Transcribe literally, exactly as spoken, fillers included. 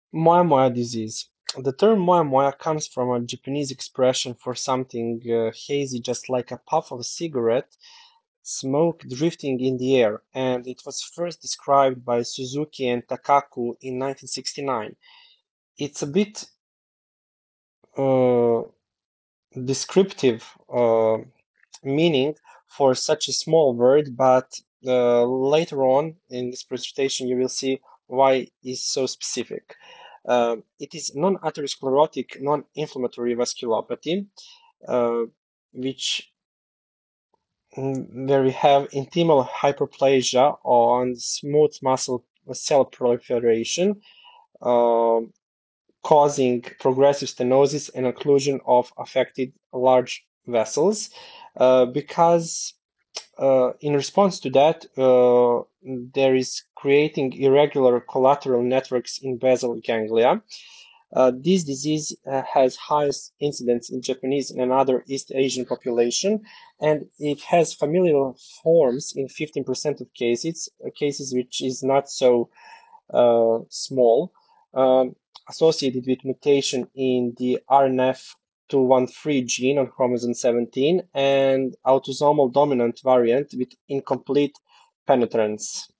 Moya Moya disease. The term Moya Moya comes from a Japanese expression for something uh, hazy, just like a puff of a cigarette smoke drifting in the air, and it was first described by Suzuki and Takaku in nineteen sixty-nine. It's a bit uh, descriptive uh, meaning for such a small word, but uh, later on in this presentation you will see why it's so specific. Uh, it is non-atherosclerotic, non-inflammatory vasculopathy, uh, which mm, where we have intimal hyperplasia on smooth muscle cell proliferation, um, causing progressive stenosis and occlusion of affected large vessels. Uh, because uh, in response to that, uh, there is creating irregular collateral networks in basal ganglia. Uh, this disease uh, has highest incidence in Japanese and other East Asian population, and it has familial forms in fifteen percent of cases, uh, cases which is not so uh, small, um, associated with mutation in the R N F two thirteen gene on chromosome seventeen and autosomal dominant variant with incomplete penetrance.